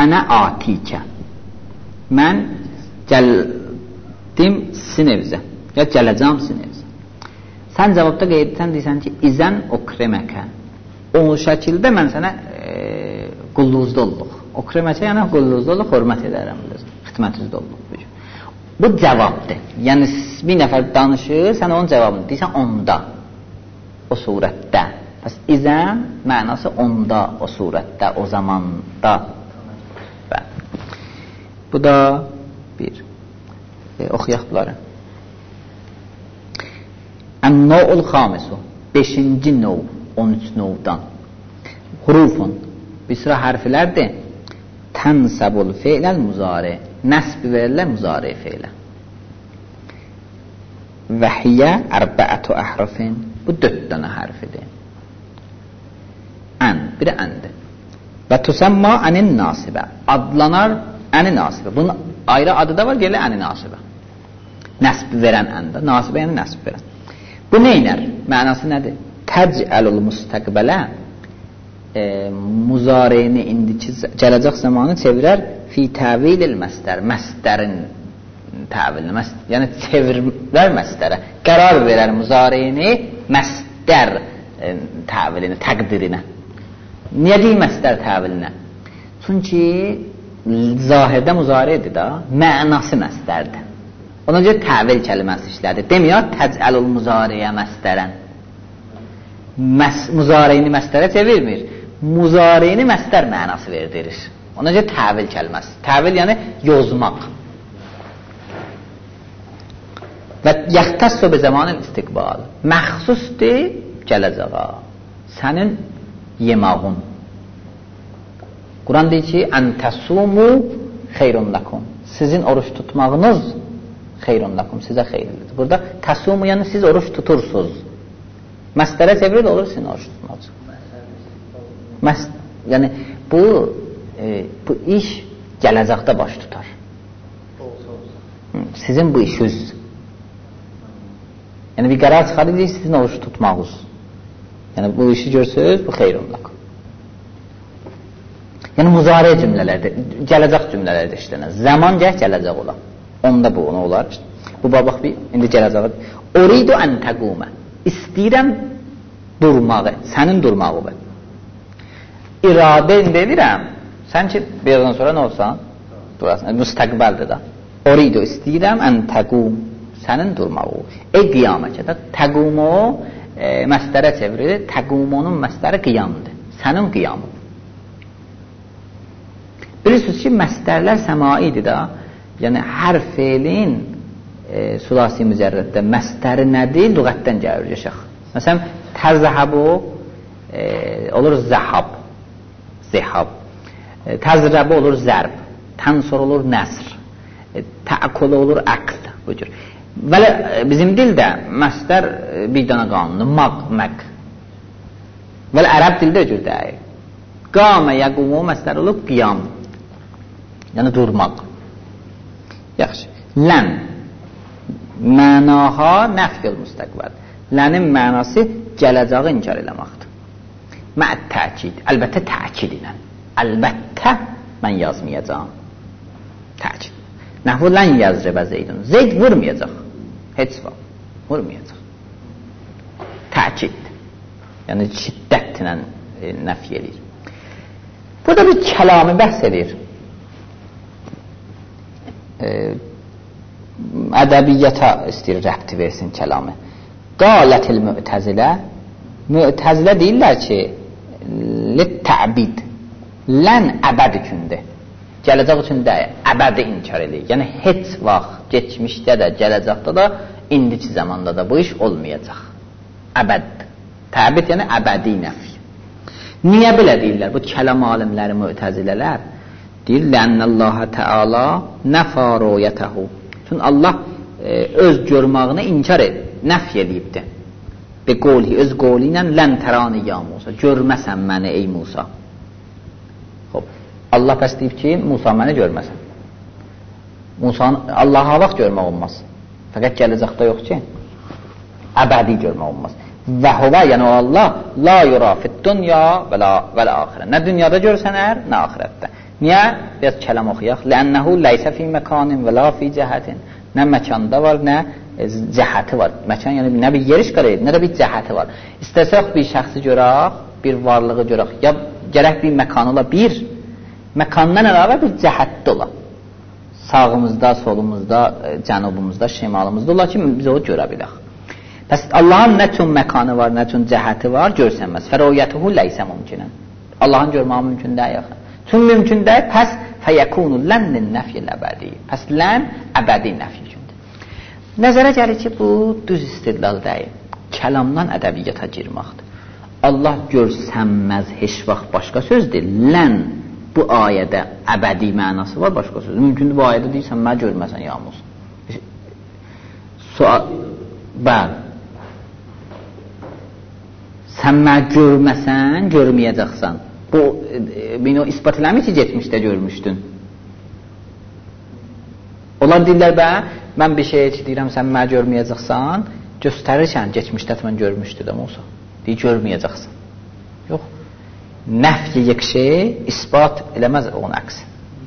ənə atikə, mən gəldim sizin evizə, ya gələcəm sizin evizə. Sən cavabda qeyd etsən, deyirsən ki, izən okreməkə, o şəkildə mən sənə qulluzda olduq. Okreməkə, yəni qulluzda olduq, hörmət edərəm, xidmət üzdə olduq. Bu cavabdır. Yəni, bir nəfər danışır, sən onun cavabını deyirsən, onda, o surətdə. Pəs, izən mənası onda, o surətdə, o zamanda. Bu da bir. Oxuyaq bunları. Ən-Nəv'ul xamisu, 5-ci növ, 13 növdən. Hurufun, bir sıra hərflərdir. Tənsəbul fe'ləl muzari, nəsb verilə muzari fe'lə. Və hiyyə ərbəətü əhrufin, bu 4 dənə hərfidir. Ən, biri əndir. Və tüsəmma ənin nasibə, adlanar əni nasibə. Bunun ayrı adı da var, gələ əni nasibə. Nəsb verən əndə, nasibə yəni nəsb verən. Bu neynər? Mənası nədir? Təcəlul müstəqbələ, muzareyni indiki gələcək zamanı çevirər fi təvilil məstər, məstərin təvilini, yəni çevirlər məstərə, qərar verər muzareyni məstər təvilini, təqdirinə. Niyə deyil məstər təvilinə? Çünki zahirdə muzareydir da, mənası məstərdir. Ona görə təvil kəlməsi işlədir. Demiyor, təcəlul muzariyə məstərən. Muzareyni məstərə çevirmir. Muzareyni məstər mənası verdirir. Ona görə təvil kəlməsi. Təvil yəni yozmaq. Və yaxtassu bi zamanil istiqbal. Məxsusdur gələcəğa. Sənin yemağın. Quran deyir ki, ən təsumu xeyrun lakum. Sizin oruç tutmağınız xeyrun lakum, sizə xeyirlidir. Burada təsumu yəni siz oruç tutursunuz. Məstərə çevirir olur sizin oruç tutmağınız. Yəni bu iş gələcəkdə baş tutar. Sizin bu işiniz. Yəni bir qərar çıxarır, sizin oruç tutmağınız. Yəni bu işi görsünüz, bu xeyrun lakum. Yəni muzari cümlələrdir, gələcək cümlələrdir işlənir. Zaman gələcək olar. Onda bu ona olar. Bu bax bir indi gələcək. Uridu an taquma. İstəyirəm durmağı, sənin durmağı. İradə edirəm. Sən ki birazdan sonra nə olsan? Durasın. Müstəqbəldir də. Uridu istəyirəm an taqum. Sənin durmağı. Qiyamətdə taqumu məstərə çevrilir. Taqumunun məstəri qiyamdır. Sənin qiyamın. Bilirsiniz ki, məstərlər səmaidir da, yəni hər feilin sulasi mücərrəddə məstəri nədir? Lüğətdən gəlir, yaşaq. Məsələn, təzhəbu olur zəhab, zəhab. Təzrəbu olur zərb, tənsur olur nəsr, təəkulu olur əql. Bu cür. Və bizim dildə məstər bir dənə qanundur, məq. Və ərəb dildə cür deyir. Qamə yəqumu məstər olub qiyam. Yəni durmaq. Yaxşı. Lən mənaha nəfyül müstəqbəl. Lənin mənası gələcəyi inkar eləməkdir. Mə'ət təkid. Əlbəttə təkid ilə. Əlbəttə mən yazmayacağım. Təkid. Nəhvu lən yazribə Zeydun. Zeyd vurmayacaq. Heç vaxt. Vurmayacaq. Təkid. Yəni şiddətlə nəfy edir. Burada bir kəlami bəhs edir. Ədəbiyyətə istəyir rəbti versin kəlamı. Qalətil mü'təzilə. Mü'təzilə deyirlər ki, lit-təbid. Lən əbəd üçündür. Gələcək üçün də əbədi inkar edir. Yəni heç vaxt geçmişdə də, gələcəkdə də, indiki zamanda da bu iş olmayacaq. Əbəd. Təbid yəni əbədi nəfi. Niyə belə deyirlər? Bu kəlam alimləri, mü'təzilələr deyir, lənnəllaha təala nəfə ruyətəhu. Çünki Allah öz görmağını inkar nəfi edibdir. Bi qoli, öz qoli ilə lən tərani ya Musa. Görməsən məni ey Musa. Allah bəs deyib ki, Musa məni görməsən. Allah'a vaxt görmək olmaz. Fəqət gələcəkdə yox ki, əbədi görmək olmaz. Və huvə, yəni o Allah, la yura fit dünya və l-axirə. Nə dünyada görsənər, nə axirətdə. Niyə? Biraz kəlam oxuyaq. Lənnəhu ləysə fi məkanin və la fi cəhətin. Nə məkanda var, nə cəhəti var. Məkan yəni nə bir yer işğal edir, nə də bir cəhəti var. İstəsək bir şəxsi görək, bir varlığı görək. Ya gərək bir məkan ola, bir məkandan əlavə bir cəhətdə ola. Sağımızda, solumuzda, cənubumuzda, şimalımızda ola ki, biz onu görə bilək. Bəs Allahın nə üçün məkanı var, nə üçün cəhəti var, görsənməz. Fərəoyyətuhu ləysə mümkünən. Allahın görməyi mümkün deyil. Çünki mümkün deyil, pəs fəyəkunu lənnin nəfyil əbədi. Pəs lən əbədi nəfy üçündür. Nəzərə gəlir ki, bu düz istidlal deyil. Kəlamdan ədəbiyyata girməkdir. Allah görsənməz heç vaxt başqa sözdür. Lən bu ayədə əbədi mənası var, başqa söz. Mümkündür bu ayədə deyirsən, mən görməsən yağmur. Sual, bəl. Sən mən görməsən, görməyəcəksən. Bu, beni o ispat eləmi ki, geçmişdə görmüşdün. Onlar deyirlər, mən bir şey deyirəm, sən mən görməyəcəksən, göstərirsən, geçmişdə mən görmüşdüm olsa. Deyir, görməyəcəksən. Yox. Nəfyi yek şey ispat eləməz onun əksi.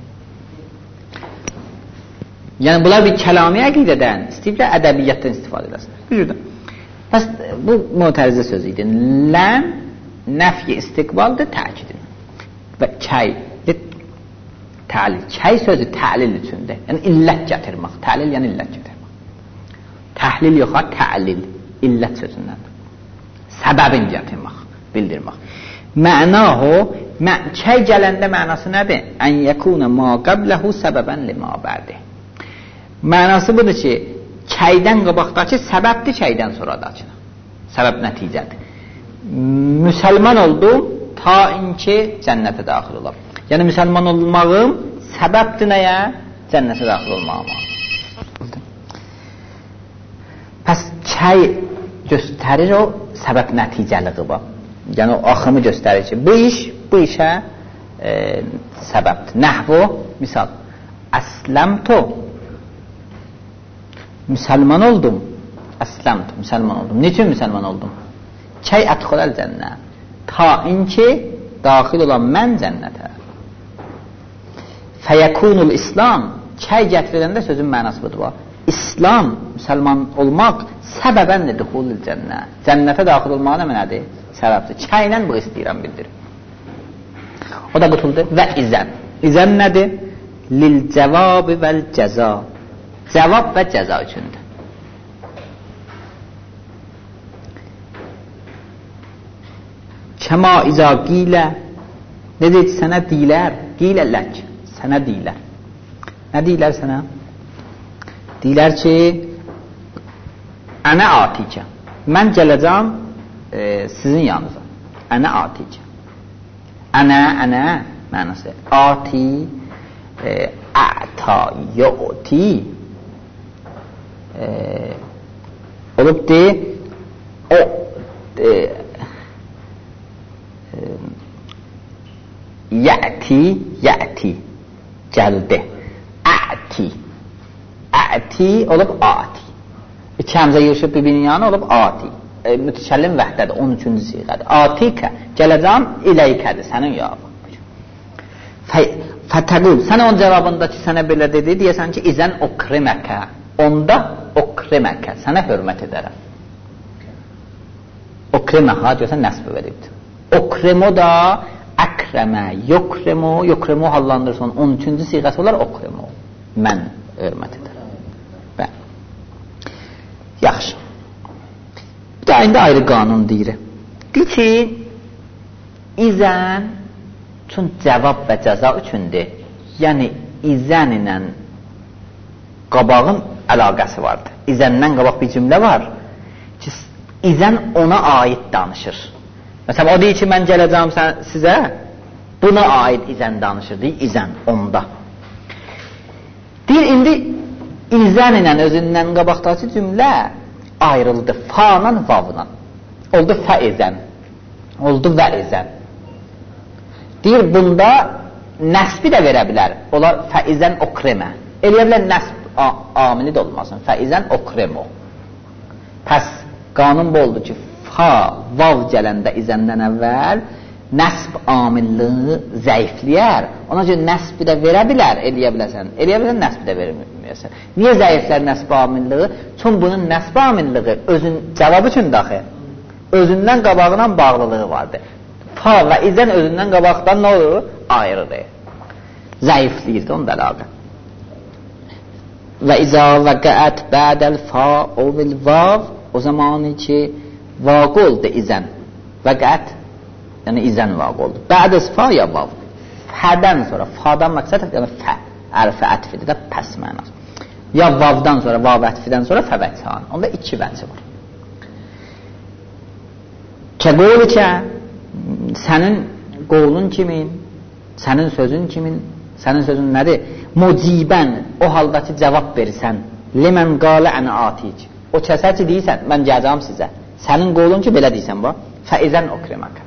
Yəni, bunlar bir kəlami əqidədən istəyiblər, ədəbiyyatdan istifadə eləsinlər. Gücürdən. Bəs bu mütərizə sözü idi. Ləm nəfyi istiqbaldır, təkidin. Və kəy, təlil. Kəy sözü təlil üçündür. Yəni, illət gətirmək. Təlil, yəni illət gətirmək. Təhlil yoxa, təlil. İllət sözündəndir. Səbəbin gətirmək, bildirmək. Mənahu, kəy gələndə mənası nədir? Ən yəkunə ma qəbləhu səbəbən lima bərdi. Mənası budur ki, kəydən qabaqdakı səbəbdir, kəydən sonradakı. Səbəb nəticədir. Müsəlman oldum ta inki cənnətə daxil olam. Yəni müsəlman olmağım səbəbdir nəyə? Cənnətə daxil olmağıma. Pəs kəy göstərir o səbəb nəticəliği var. Yəni o axımı göstərir ki, bu işə səbəbdir. Nəhvu, misal, əsləmtu, müsəlman oldum. Əsləmtu, müsəlman oldum. Niçin müsəlman oldum? Kəy ədxuləl cənnə. Ta inki daxil olan mən cənnətə. Fəyəkunul İslam. Kəy gətiriləndə sözün mənası budur. İslam, müsəlman olmaq səbəbəndir duxulul cənnə. Cənnətə daxil olmağı nə mənədir? Səbəbdir. Kəylə bu istəyirəm bildirir. O da qutuldur. Və izən. İzən nədir? Lil cəvabi vəl cəza. Cavab və cəza üçündür. Kəma izə qilə. Nə deyir? Sənə deyilər. Qilə lək. Sənə deyilər. Nə deyilər sənə? Deyilər ki, ənə atikə. Mən gələcəm sizin yanınıza. Ənə atikə. Ənə mənası. Ati, əta, yo'ti. Olub deyir, o yəti gəldi. Əti olub ati. İki həmzə yürüşüb bir-birinin yanı olub ati. Mütəkəllim vəhdədir, 13-cü siğədir. Atikə, gələcəm iləykədir, sənin cavabın. Fətəqul, sən onun cavabında ki, sənə belə dedi, deyəsən ki, izən okriməkə. Onda okriməkə, sənə hörmət edərəm. Okriməkə, deyəsən, nəsb veribdir. Okrimo da əkrəmə, yokrimo hallandırsın, 13-cü siğəsi olar okrimo. Mən hörmət edərəm. Yaxşı. Bir də indi ayrı qanun deyir. Deyir ki, izən üçün cavab və cəza üçündür. Yəni, izən ilə qabağın əlaqəsi vardır. İzəndən qabaq bir cümlə var ki, izən ona aid danışır. Məsələn, o deyir ki, mən gələcəm sizə, buna aid izən danışır, deyir, izən onda. Deyir, indi izən ilə özündən qabaqdakı cümlə ayrıldı. Fa'nan vavnan. Oldu fəizən. Oldu vəizən. Deyir, bunda nəsbi də verə bilər. Olar fəizən okremə. Eləyə bilər nəsb amili də olmasın. Fəizən okremo. Pəs qanun bu oldu ki, fa, vav gələndə izəndən əvvəl nəsb amilliyi zəifləyər. Ona görə nəsbi də verə bilər, eləyə bilərsən. Eləyə bilərsən, nəsbi də verməyəsən. Niyə zəiflər nəsb amilliyi? Çünki bunun nəsb amilliyi özün cavab üçün daxil. Özündən qabağına bağlılığı vardır. Fa və izən özündən qabaqdan nə olur? Ayrıdır. Zəifləyirdi onun da əlaqə. Və izə vəqəət bədəl fa o vel vav, o zamanı ki vaqı oldu izən. Vəqəət, yəni izən vaqı oldu. Bədəz fa ya vav. Fədən sonra, fadan məqsəd, yəni fə, ərfə ətfidir də pəs mənası. Ya vavdan sonra, vav ətfidən sonra fə vəçhan. Onda iki vəci var. Kəqoğlu ki, sənin qovlun kimin, sənin sözün kimin, sənin sözün nədir? Mucibən, o halda ki, cavab verirsən, limən qalə ənə atiq. O kəsə ki, deyirsən, mən gələcəm sizə. Sənin qovlun ki, belə deyirsən, bax, fəizən okriməkə.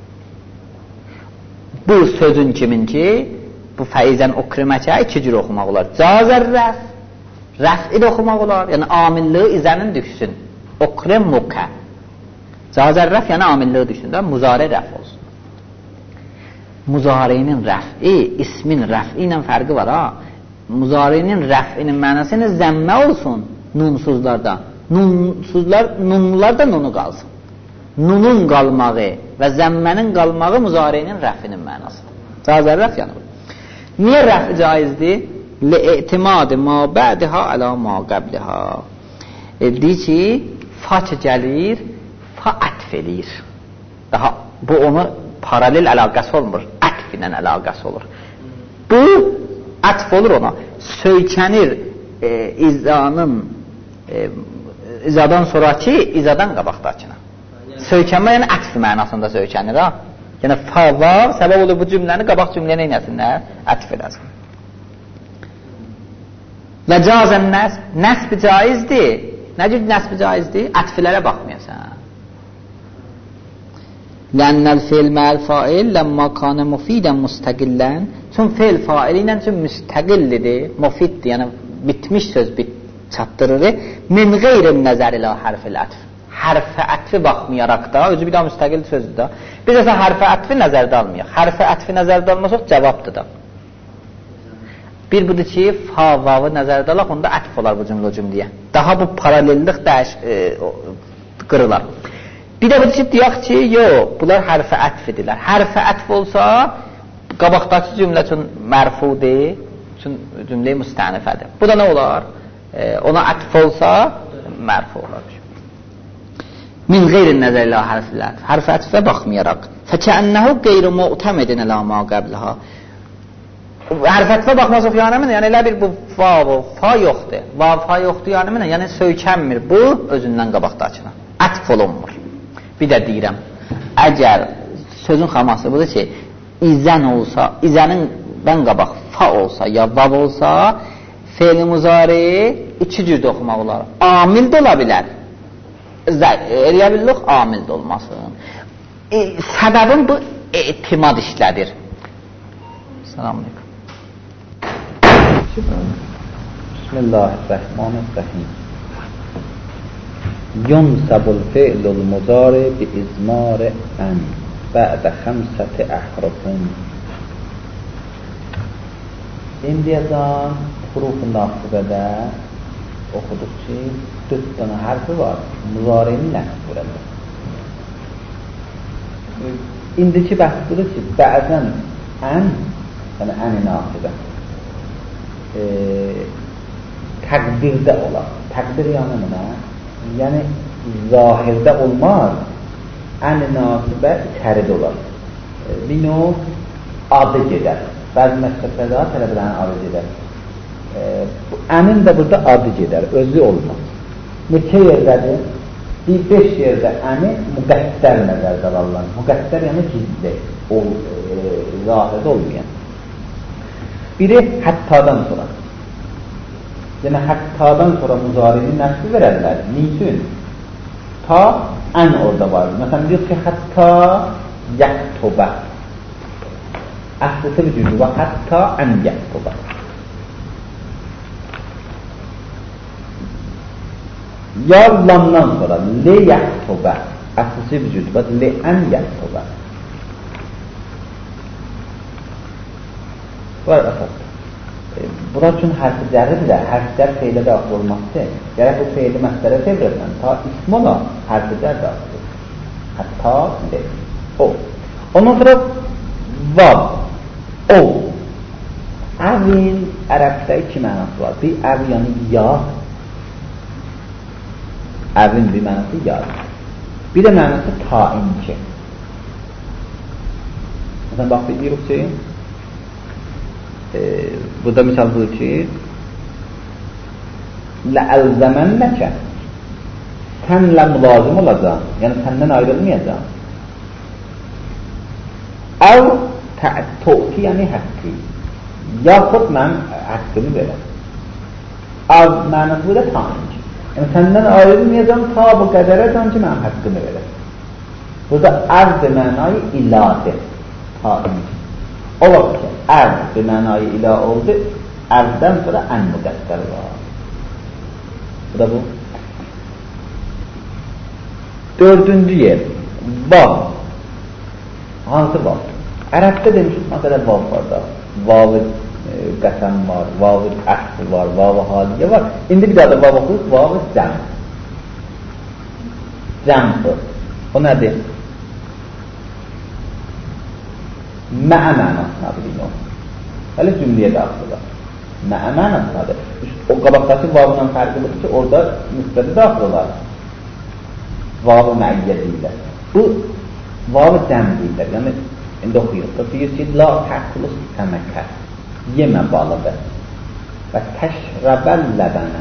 Bu sözün kimin ki, bu fəizən okriməkə iki cür oxumaq olar. Cazər rəf, rəf'i də oxumaq olar, yəni amilliyi izənin düşsün. Okrimukə. Cazər rəf, yəni amilliyi düşsün də, muzari rəf olsun. Muzarinin rəf'i, ismin rəf'i ilə fərqi var ha. Muzarinin rəf'inin mənasını zəmmə olsun nunsuzlarda. Nunlular da nunu qalsın. Nunun qalmağı və zəmmənin qalmağı muzarinin rəf'inin mənasıdır. Cazər rəf yəni bu. Niyə rəf'i caizdir? Li-i'timadi ma bədiha əla ma qəbliha. Deyir ki, fa ki gəlir, fa ətf eləyir. Daha bu onu paralel əlaqəsi olmur, ətf ilə əlaqəsi olur. Bu ətf olur ona. Söykənir izadan sonraki izadan qabaqdakına. Söykənmə yəni ətf mənasında söykənir ha. Yəni fa vav səbəb olur bu cümləni qabaq cümləyə neynəsinlər? Ətf edəsin. Və cazən nəsb caizdir. Nə cür nəsb caizdir? Ətfilərə baxmayasan. Lənnəl fiil məl fail ləmmə kanə mufidən müstəqillən. Çünki fiil faili ilə üçün müstəqillidir, mufiddir, yəni bitmiş söz çatdırır. Min qeyrin nəzər ilə hərfil ətf. Hərfə ətfi baxmayaraq da, özü bir daha müstəqil sözdür da. Biz əsə hərfə ətfi nəzərdə almayaq. Hərfə ətfi nəzərdə almasaq cavabdır da. Bir budur ki, fa vavı nəzərdə alaq, onda ətf olar bu cümləyə. Daha bu paralellik qırılar. Bir də budur ki, deyək ki, yox, bunlar hərfə ətfidirlər. Hərfə ətf olsa, qabaqdakı cümlə üçün mərfudir, üçün cümlə müstənifədir. Bu da nə olar? Ona ətf olsa, mərfu olar. Min qeyrin nəzər ilə hərfə ətf. Hərfə ətfə baxmayaraq. Fəkənnəhu qeyri mu'təmidin ələ ma qəbliha. Hərfə ətfə baxmasaq yanımına, yəni elə bir bu fa yoxdur. Fa yoxdur yanımına, yəni söykənmir. Bu, özündən qabaqdakına. Ətf olunmur. Bir də deyirəm, əgər sözün xaması budur ki, izən olsa, izənindən qabaq fa olsa, ya vav olsa, fe'l-i muzari iki cürdə oxumaq olar. Amil də ola bilər. Eləyə bildik, amil də olmasın. Səbəbin bu etimad işlədir. Selamünaleyküm. Bismillahirrahmanirrahim. Yunsabul fi'lul mudari bi izmari an ba'da 5 ahrufun. İndiyədən huruf-u nasibədə oxuduq ki, 4 dənə hərfi var. Muzarinin nəsb vurulur. İndiki bəhs budur ki, bəzən ən, yəni ən-i nasibə təqdirdə olar. Təqdir yəni nə? Yəni zahirdə olmaz, ən-i nasibə içəridə olar. Bir növ adı gedər. Bəzi məktəblərdə tələbələrin adı gedər. Ənin də burada adı gedər, özü olmaz. Neçə yerdədir? Bir 5 yerdə əni müqəddər nəzərdə alırlar. Müqəddər yəni gizli, zahirdə olmayan. Biri həttadan sonra. Yəni həttadan sonra muzarinin nəsbi verərlər. Niçin? Ta ən orada var. Məsələn, deyək ki, hətta yəktubə. Əsləsi bir cüzdür və hətta ən yəktubə. Ya lamdan sonra le yəktubə. Əsləsi bir cüzdür və le ən yəktubə. var əsas. Bura üçün hərfi cərridir, hərfi cərr feylə daxil olmazdır. Gərək bu feyli məslərə çevirəsən, ta ism ola hərfi cərr daxildir. Hətta o. Ondan sonra vav, o. Əvin ərəbdə iki mənası var. Bir əv yəni ya. Əvin bir mənası ya. Bir də mənası tainki. Məsələn, bax, deyirik ki, burada misal budur ki, ləəlzəmənnəkə, sənlə mülazim olacaq, yəni səndən ayrılmayacaq. Əv tə'ti yəni həqqi, yaxud mən həqqini verəm. Əv mənası bu da tainki. Yəni səndən ayrılmayacaq ta bu qədərəcəm ki, mən həqqini verəm. Burada əv də mənayı iladır. Tainki. O vaxt ki, əv bir mənayı ilə oldu, əvdən sonra ən müqəddər var. Bu da bu. Dördüncü yer, vav. Hansı vav? Ərəbdə demişik, məsələ vav var da. Vav-ı qəsəm var, vav-ı əsr var, vav-ı haliyə var. İndi bir daha da vav oxuyuz, vav-ı cəm. Cəmdir. O nədir? Mə'ə mənasına bilin o. Hələ cümləyə daxildir. Mə'ə mənasınadır. O qabaqdakı vavla fərqi budur ki, orada müstədi daxil olar. Vav-ı mə'iyyə deyilər. Bu vav-ı cəm deyilər. Yəni, indi oxuyuruq da deyir ki, la təqlus səməkə, yemə balığı və təşrəbəl ləbənə,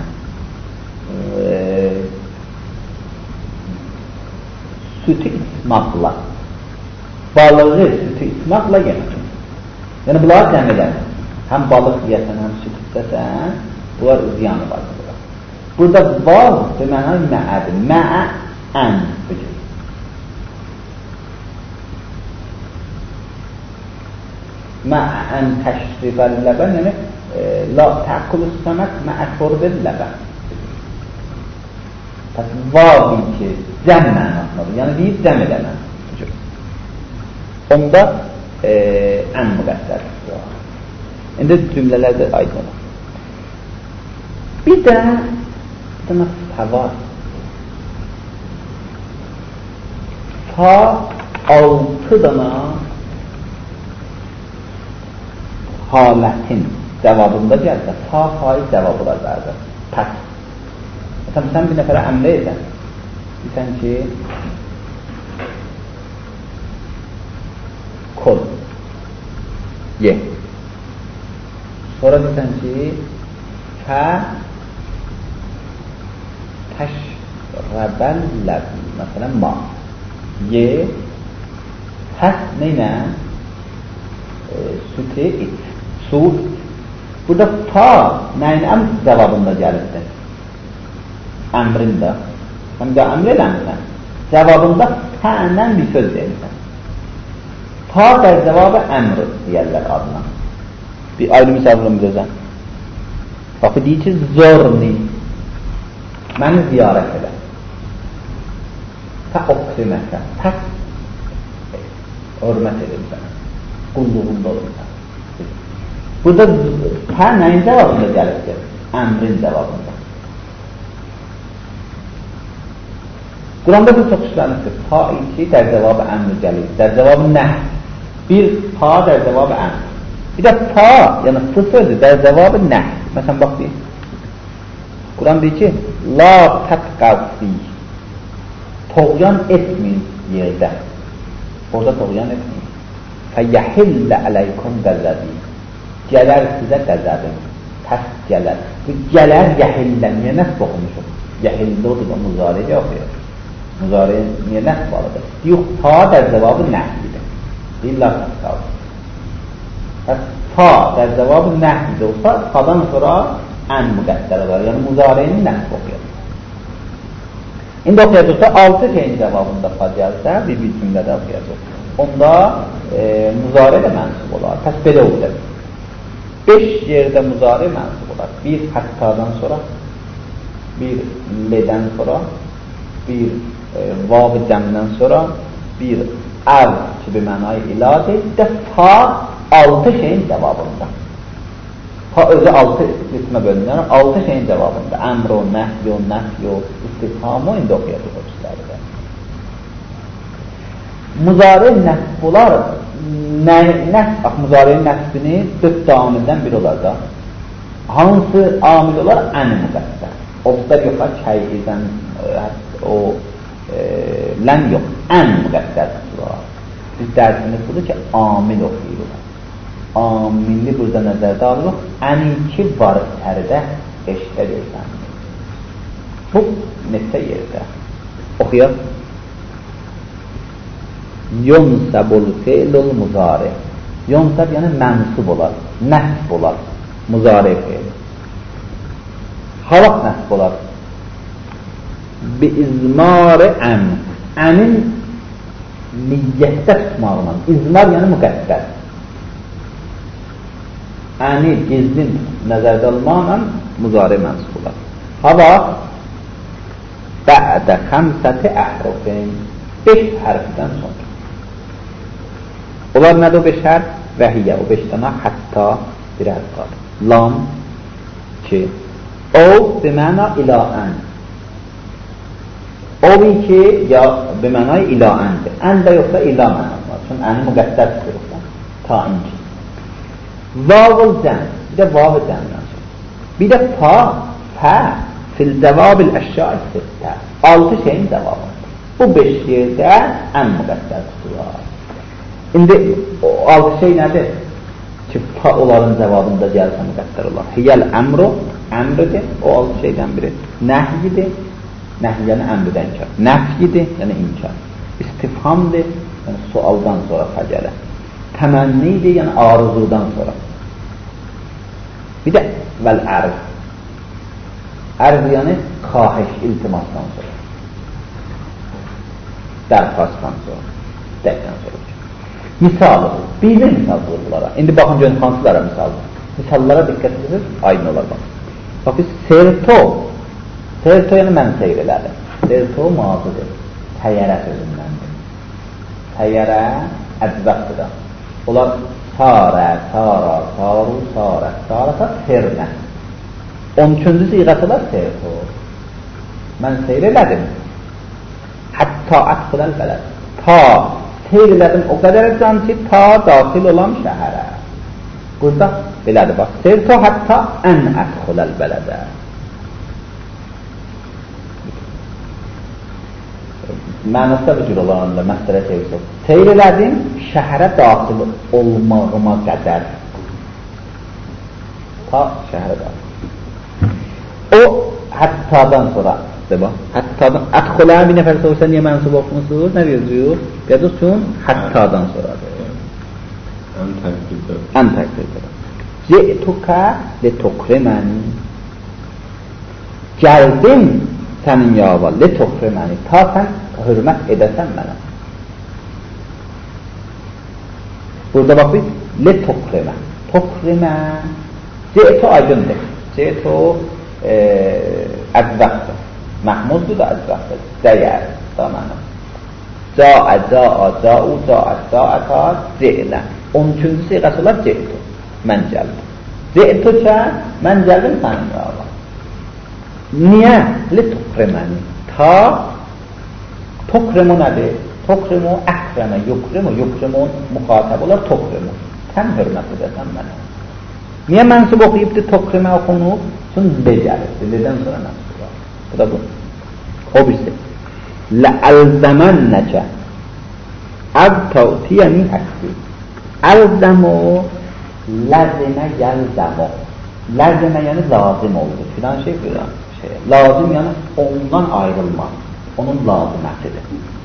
sütü içmaqla, balığı sütü içmaqla yemək. Yəni, bunlar cəm edər. Həm balıq yiyəsən, həm süt içəsən, bunlar ziyanı var. Burada vav demənə mə'ədir. Mə'ə ən bücür. Mə'ə ən təşrifəl ləbən, yəni la təqulus səmək mə'ə şorbel ləbən. Pəs vavi ki, cəm mənasınadır. Yəni, deyib cəm edəmən. Onda ən müqəddərdir. İndi cümlələr də aydın olur. Bir də var. Fa 6 dana halətin cavabında gəlsə, fa faiz cavab olacaqdır. Pəs. Məsələn, sən bir nəfərə əmrə edən. Deysən ki, kol, ye. Sonra deysən ki, fə təşrəbəl ləbi, məsələn, ma. Ye, həs neynə? Sütü iç, su iç. Burada ta nəyin əmr cavabında gəlirdir. Əmrində. Sən də əmr eləmirsən. Cavabında fəndən bir söz deyirsən. Ta da cavabı əmr deyərlər adına. Bir ayrı misafirəm biləcəm. Bax, deyir ki, zorni. Məni ziyarət edə. Fə okriməkə. Fə hörmət edirsən. Qulluğunda olursan. Burada fə nəyin cavabında gəlirdir? Əmrin cavabında. Quranda bu çox işlənirdir. Ta iki der cavabı əmr gəlir. Der cavabı nəh. Bir ta der cavabı əmr. Bir də ta, yəni sı sözü der cavabı nəh. Məsələn, bax deyir. Quran deyir ki, la təqqavsi. Toğyan etməyin yerdə. Orada toğyan etməyin. Fəyəhillə ələykum qəzəbi. Gələr sizə qəzəbim. Təs gələr. Bu gələr yəhillə. Niyə nəsb oxumuşum? Yəhillə odur, o müzariyə oxuyur. Müzariyə niyə nəsb alıdır? Yox, ta der cavabı nəhlidir. Deyirlər təqqavsi. Ta der cavabı nəhlidir olsa, tadan sonra ən müqəddər olar. Yəni müzariyəni nəsb oxuyur. İndi oxuyacaqsa 6 şeyin cavabında fa gəlsə, bir cümlədə oxuyacaq. Onda müzari də mənsub olar. Pəs belə olur. 5 yerdə müzari mənsub olar. Bir həttadan sonra, bir ledən sonra, bir vav-ı cəmdən sonra, bir əv kimi mənayı iladır. Bir də fa 6 şeyin cavabında. ta özü 6 qismə bölünür. 6 şeyin cavabında əmr, nəhy, nəfy, istifham indi oxuyacaq o üstlərdə. Muzari nəsb bunlar muzari nəsbini 4 amildən biri olacaq. Hansı amil olar? Ən müqəddər. Obda yoxa çəyizən o lən yox. Ən müqəddər var. Biz dərsimiz budur ki, amil oxuyurlar. Amilli burada nəzərdə alırıq. Əninki var içəridə eşdə görsəndir. Bu neçə yerdə? Oxuyaq. Yunsabul fi'lul muzari. Yunsab yəni mənsub olar, nəsb olar. Muzari fi'l. Halaq nəsb olar. Bi izmari əm. Əmin niyyətdə tutmağına. İzmar yəni müqəddər. Əni gizlin nəzərdə almaqla muzari mənsub olar. Hava bə'də xəmsəti əhrufin 5 hərfdən sonra. Onlar nədir o 5 hərf? Vəhiyyə, o 5 dənə hətta bir hərf var. Lam, ki, o biməna ilən. O ki, ya biməna iləndir. Ən də yoxsa ilə mənası var. Çünki əni müqəddər tuturuqdan. Ta inki. Vavul cəm. Bir də vavul cəmdən sonra. Bir də fa, fə, fil cəvabil əşya-i sittə. 6 şeyin cavabı. Bu 5 yerdə ən müqəddər tuturuqlar. İndi o 6 şey nədir? Ki, fa onların cavabında gəlsə müqəddər olar. Hiyəl əmru, əmridir, o 6 şeydən biri. Nəhyidir, nəhy yəni əmrdən inkar. Nəfyidir, yəni inkar. İstifhamdır, yəni sualdan sonra fəcələ. Təmənnidir, yəni arzudan sonra. Bir də vəl ərz. Ərz yəni xahiş, iltimasdan sonra. Dərxastdan sonra. Dəkdən sonra. Misalı, bir misal bunlara. İndi baxın görün hansılara misaldır. Misallara diqqət edilir, aydın olar bax. Bax biz serto. Serto yəni mən seyr elədim. Serto mazıdır. Təyyərə sözündəndir. Təyyərə əcbəqdir. Onlar sarə, sara, saru, sarə, sarəsə serlə. 13-cü siğəsi var serto. Mən seyr elədim. Hətta ətxiləl bələd. Ta seyr elədim o qədər can ki, ta daxil olan şəhərə. Burada belədir, bax. Serto hətta ən ətxiləl bələdə. Mənası da bu cür olanında məsələ çevirsə. Seyr elədim, şəhərə daxil olmağıma qədər. Ta şəhərə daxil. O, həttadan sonra həttadan, ətxilə bir nəfər sorsa niyə mənsub oxumusunuz? Nə yazıyor? Yazır üçün həttadan sonradır. Ən təqdirdir. Ci'tukə li tukriməni. Gəldim sənin yava li tukriməni. Ta sən hürmət edəsən mənə. Burada bax biz li tukrimə. Tukrimə. Ci'tu aydındır. Ci'tu əcvəqdir. Mahmuddur da əcvəqdir. Dəyər. Da mənə. Ca'a, ca'a, ca'u, ca'at, ca'ata, ci'lə. 13-cü siğəsi olar ci'tu. Mən gəldim. Ci'tukə, mən gəldim sənin yava. Niyə? Li tukriməni. Ta tukrimu nədir? Tukrimu əkrəmə, yukrimu, yukrimun müxatəb olar tukrimu. Sən hörmət edəsən mənə. Niyə mənsub oxuyubdur tukrimə oxunub? Çünki becərirdi. Ledən sonra mənsub var. Bu da bu. O birisi. Lə'əlzəmənnəkə əv təvtiyəni həqqi. Əlzəmu ləzimə yəlzəmu. Ləzimə yəni lazım oldu. Filan şey filan şey. Lazım yəni ondan ayrılmaq. Onun lazimətidir.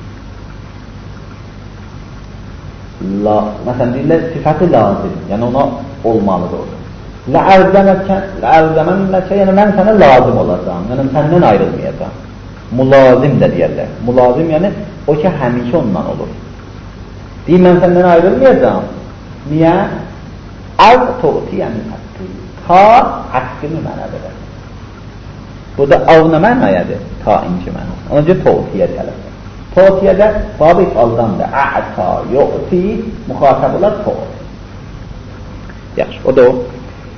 Məsələn deyirlər sifəti lazım. Yəni ona olmalıdır orada. Lə'əlzəmənnəkə yəni mən sənə lazım olacağım. Yəni səndən ayrılmayacağım. Mulazim də deyərlər. Mulazim yəni o ki həmişə ondan olur. Deyir mən səndən ayrılmayacağım. Niyə? Əv tu'tiyəni haqqı. Ta haqqını mənə verər. Bu da av nə mənayədir? Ta inki mənə. Ona görə tu'tiyə gəlir. Tu'tiyədə babı ifaldandır. A'ta yu'ti müxatab olar tu'ti. Yaxşı, o da o.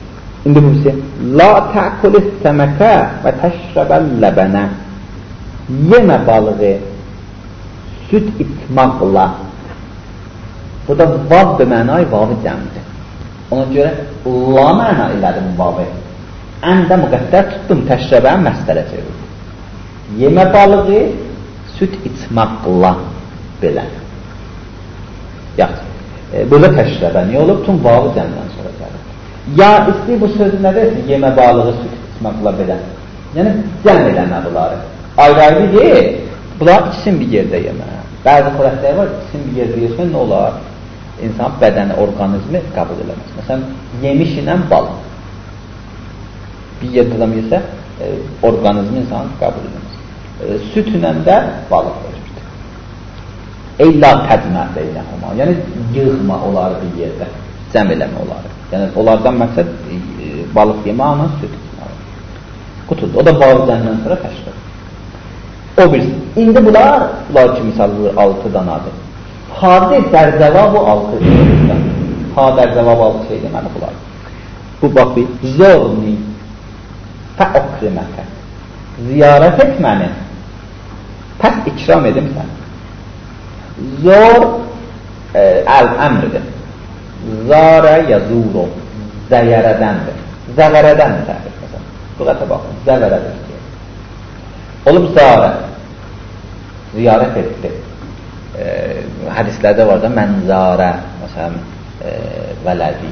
İndi bu şey la ta'kulis semeke ve teşrebel lebene, yeme balığı süt içməklə. Burada vav bir mənayı vavı cəmdir. Ona görə la məna elədim vavı. Əndə müqəddər tutdum, təşrəbəni məstərə çevirdim. Yemə balığı süt içməklə belə. Yaxşı. Burada təşrəbə niyə olub? Tüm vavı cəmdən sonra gəlir. Ya istəyir bu sözü nə dersin? Yemə balığı süt içməklə belə. Yəni cəm eləmə bunları. Ayrı-ayrı ye. Bunlar ikisini bir yerdə yemə. Bəzi xörəklər var, ikisini bir yerdə yesən nə olar? İnsan bədəni, orqanizmi qəbul eləməz. Məsələn, yemiş ilə balıq. Bir yerdə adam yesə, orqanizmi insan qəbul eləməz. Süt ilə də balıq verirdi. Eyla tədmət eyləhuma. Yəni, yığma oları bir yerdə. Cəm eləmə oları. Yəni, onlardan məqsəd balıq yemə, ama süt içməli. Qutudur. O da bazılarından sonra təşkil. O birisi. İndi bunlar ki misaldır 6 danadır. Fa'da dərcəvab-ı 6 şeydir. Fa dərcəvab 6 şey deməli bunlar. Bu bax bir zorni fəokriməkə. Ziyarət etməni. Pəs ikram edim sən. Zor əl-əmridir. Zara yazuru. Zəyərədəndir. Zəvərədəndir təqdir. Bu qəta baxın. Zəvərədir. Olub zara. Ziyarət etdi. Hədislərdə var da mənzara, məsələn, vələdi.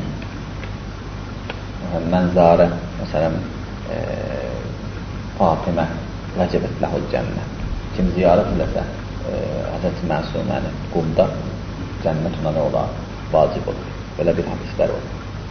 Mənzara, məsələn, Fatimə vəcəbət ləhul cənnət. Kim ziyarət eləsə, Həzrəti Məsuməni qumda cənnət ona nə olar? Vacib olur. Belə bir hədislər olur.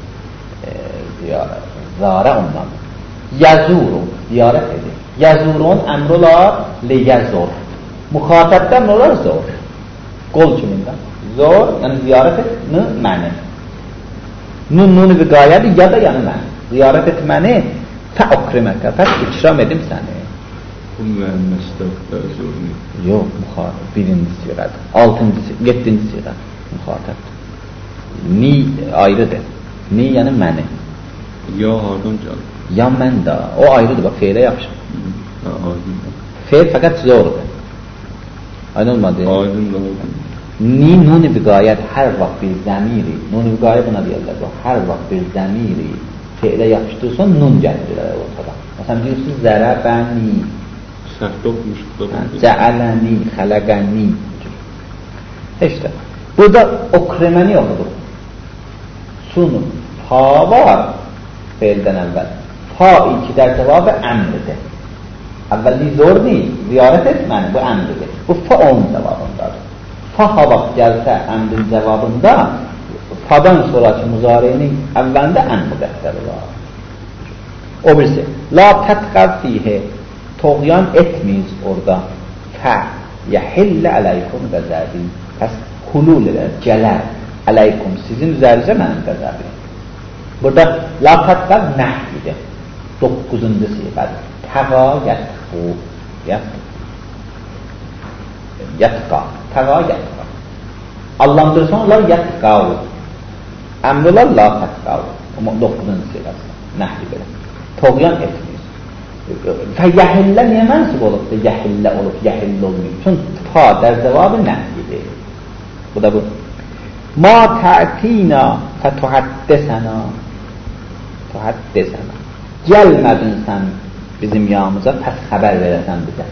Zara ondan. Yazuru, ziyarət edir. Yazurun əmr olar, liyəzur. Müxatəbdən olar zor. Qol kimindən. Zor, yəni ziyarət etməni məni. Nun-nunu viqayədir ya da yəni məni. Ziyarət etməni fəokriməkə, fəs ikram edim səni. Bu müəmməsidə zorunlu. Yox, müxatəb. Birinci siğədir. 6-cı, 7-ci siğədir. Müxatəbdir. Ni ayrıdır. Ni yəni məni. Ya hardan gəlir? Ya mən də. O ayrıdır, bax, feylə yapışır. Feyl fəqət zordur. Aydın olmadı? Aydın da oldu. Ni nun-i viqayət hər vaxt bir zəmiri, nun-i viqayət buna deyirlər, hər vaxt bir zəmiri feylə yapışdırırsan, nun gətirirlər ortada. Məsələn, deyirsiniz, zərəbəni, səhvdə oxumuşdur. cəələni, xələqəni. İşte, burada okriməni oxuduq. Sunu, fa var feyldən əvvəl. Fa iki dərcəvabı əmridir. Əvvəlliyi zor deyil, ziyarət etməni, bu əmridir. Bu fa onun cavabındadır. Fa ha vaxt gəlsə əmrin cavabında, fadan sonraki müzarinin əvvəlində ən müqəddəri var. O birisi, la tətqəv fiyhi, toğyan etmeyiz orada. Fə, yəhillə əleykum qəzəbi. Pəs hulul edər, gələr əleykum, sizin üzərinizə mənim qəzəbi. Burada la tətqəv nəhlidir. 9-cu siğədir. Təqa yətqu, yətqa, təqa yətqa. Allah'ındırsan onlar yətqav. Əmrlər la tətqav. 9-cu siğədir. Nəhli belə. Toğyan etmeyiz. Fəyəhillə niyə mənsub olubdur? Yəhillə olub, yəhillə olmayıb. Çünki fa dərcəvabı nəhlidir. Bu da bu. Ma tə'tina fətuhaddesəna. Tuhaddesəna. Gəlmədin sən bizim yanımıza, pəs xəbər verəsən bizə.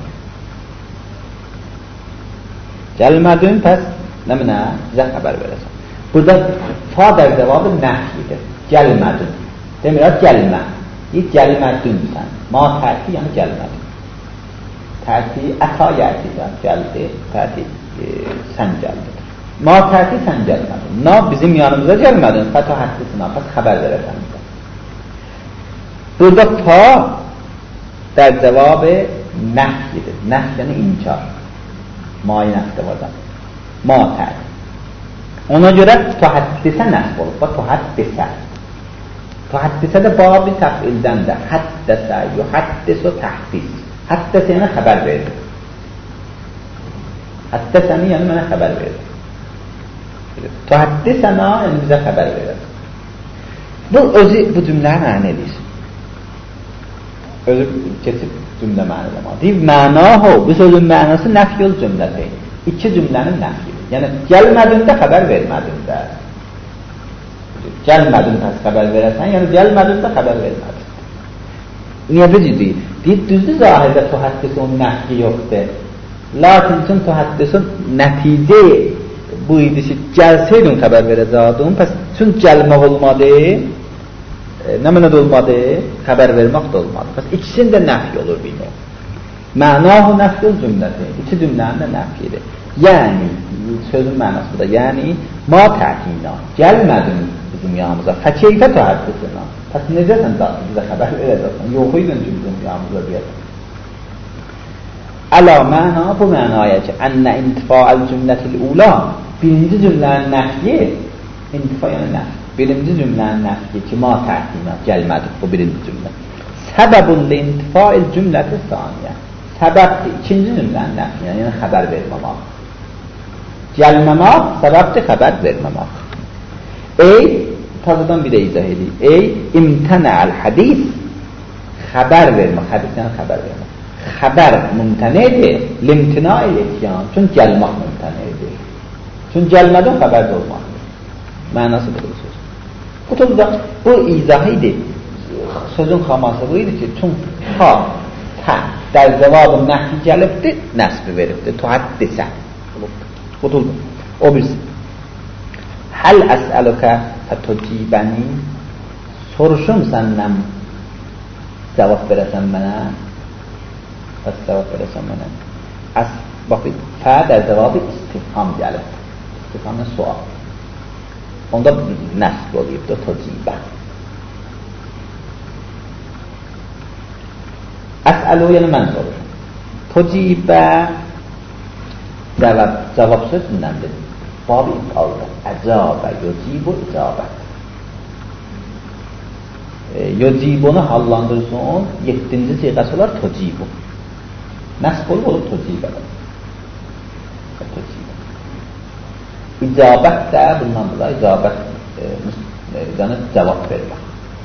Gəlmədin, pəs nə minə? Bizə xəbər verəsən. Burada fa dərcəvabı nəhlidir. Gəlmədin. Demirək gəlmə. Gəlmədin sən. Ma tə'ti yəni gəlmədin. Tə'ti əta yətisən, gəldi. Tə'ti sən gəldin. Ma tə'ti sən gəlmədin. Na bizim yanımıza gəlmədin. Fəta həddisina, pəs xəbər verəsən bizə. Burada fa dərcəvabı nəhlidir. Nəhl yəni inkar. Ma-i nəfdə var da. Ma tə'ti. Ona görə tuhəddisə nəsb olub. Və tuhəddisə. Tuhəddisə də babi təfildəndir. Həddəsə, yuhəddisə təhdis. Həddəsə yəni xəbər verir. Həddəsəni yəni mənə xəbər verir. Tuhaddisəna yəni bizə xəbər verir. Bu özü bu cümlə məna edir. Özü keçib cümlə mənələmə. Deyib, mənahu, bu sözün mənası nəfyül cümlədir. İki cümlənin nəfyidir. Yəni, gəlmədin də xəbər vermədin də. Gəlmədin də xəbər verəsən, yəni gəlmədin də xəbər vermədin. Niyə bici deyil? Deyib, düzdür zahirdə tuhəddisun nəfyi yoxdur. Lakin üçün tuhəddisun nəticə bu idi ki, gəlsəydin xəbər verəcəkdin, pəs üçün gəlmək olmadı, nə mənədə olmadı, xəbər vermək də olmadı. Pəs ikisində nəfy olur bilmək. Mənahu nəfyül cümlədir. İki cümlənin də nəfyidir. Yəni, sözün mənası bu da, yəni, ma təqina, gəlmədin bizim yanımıza, fəkeyfə tuhəddisina. Pəs necəsən bizə xəbər verəcəksən, yox idin ki, bizim yanımıza deyəcəksən. Əla məna bu mənaya ki, ənə intifa'əl cümlətil ula, birinci cümlənin nəfyi, intifa yəni nəfyi, birinci cümlənin nəfyi ki, ma təqina, gəlmədik bu birinci cümlə. Səbəbun li intifa'il cümləti saniyə, səbəbdir, ikinci cümlənin nəfyi, yəni xəbər verməmək. Gəlməmək, səbəbdir xəbər verməmək. Ey, tazadan bir də izah edeyim. Ey, imtənəl hədis, xəbər vermək, hədis yəni xəbər vermək. Xəbər mümtənedir, limtina-il etyan, çünki gəlmək mümtənedir. Çünki gəlmədən xəbər də olmaq. Mənası budur söz. Bu izah idi. Sözün xaması bu idi ki, çünki ta, der cevabı nəfi gəlibdir, nəsbi veribdir, tuhəddisə. Qutuldur. O birisi. Həl əsəlükə fətucibəni, soruşum səndən cavab verəsən mənə, pəs cavab verəsən mənə. Baxın, fə der cevabı istifham gəlib. İstifhamın sual. Onda nəsb oluyubdur, tucibə. Əsəlu yəni mən soruşum. Tucibə cavab sözündəndir. Babi ifaldır. Əcabə, yocibu, icabət. Yocibunu hallandırsın, 7-ci siğəsi olar tucibu. Nəsb olur tucibədir. İcabət də bundan dolayı icabət yəni cavab verir.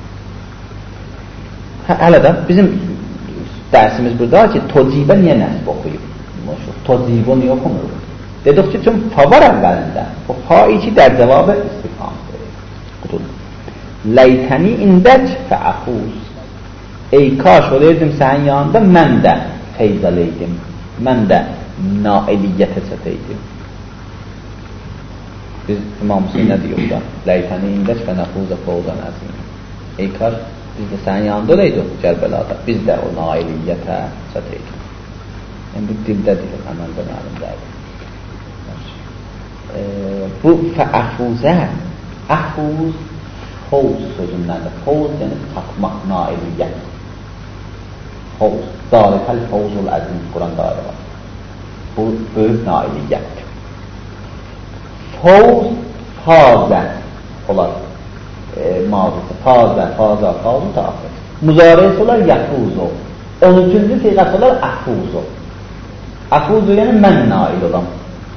Hələ də bizim dərsimiz burada ki, tocibə niyə nəsb oxuyub? Tocibu niyə oxumur? Dedik ki, çünki fa var əvvəlində. O fa-i ki, der cavabı istifham verir. Ləytəni indək fəəxuz. Ey kaş olaydım sənin yanında, mən də feyzaleydim. Mən də nailiyyətə çətəydim. Biz İmam Hüseyin nə deyir da? Ləytəni indək fənəxuzə fəuzən əzim. Ey kaş biz də sənin yanında olaydık Kərbəlada. Biz də o nailiyyətə çətəydik. Yəni bu dildə deyir, əməldə məlimdədir. Bu fəəxuzə, əhuz hovz sözündəndir. Hovz yəni tapmaq, nailiyyət. Hovz, dalikəl hovzul əzim, Quran dairə var. Bu böyük nailiyyətdir. Hovz, fazə olar. Mazısı, fazə, fazə da axır. Müzarəsi olar yəfuzu. 13-cü fiqəsi olar əfuzu. Əfuzu yəni mən nail olam.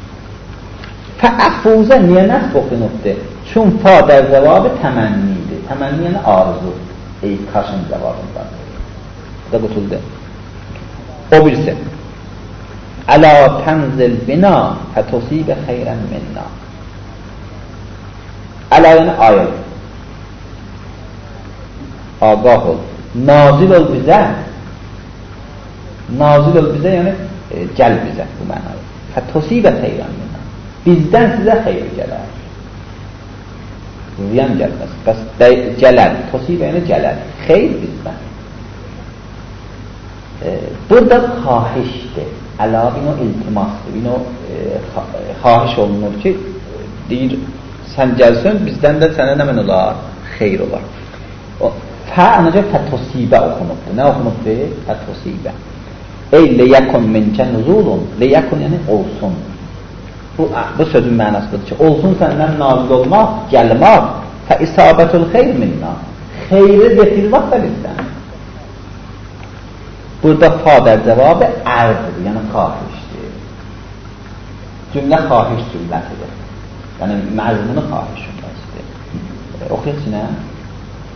Fəəfuzə niyə nəsb oxunubdur? Çün fa der cavabı təmənnidir. Təmənni yəni arzu. Ey kaşın cavabından. Bu da qutuldu. O birisi. Əla tənzil bina fətosibə xeyrən minna. Əla yəni ayət. Ağah ol. Nazil ol bizə. Nazil ol bizə yəni gəl bizə bu mənayı. Fətosibə xeyrən minna. Bizdən sizə xeyr gələr. Ziyan gəlməz. Bəs gələr. Tosibə yəni gələr. Xeyr bizdən. Burada xahişdir. Əlavə o iltimasdır. Yine o xahiş olunur ki, deyir, sən gəlsin, bizdən də sənə nə mən olar? Xeyr olar. Fə anacaq fətosibə oxunubdur. Nə oxunubdur? Fətosibə. Ey leyəkun minkə nuzulun. Leyəkun yəni olsun. Bu sözün mənası budur ki, olsun səndən nazil olmaq, gəlmək, fə isabətul xeyr minna. Xeyri getirmək da bizdən. Burada fadər cavabı ərdir, yəni xahişdir. Cümlə xahiş cümlətidir. Yəni məzmunu xahiş cümləsidir. Oxuyaq sinə.